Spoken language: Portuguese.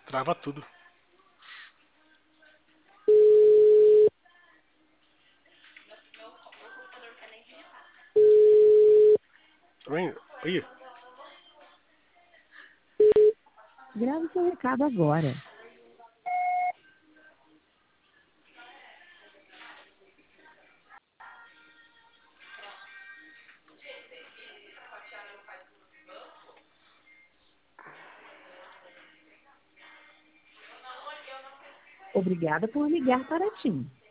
Trava tudo. Oi, oi. Grave seu recado agora. Obrigada por ligar para TIM.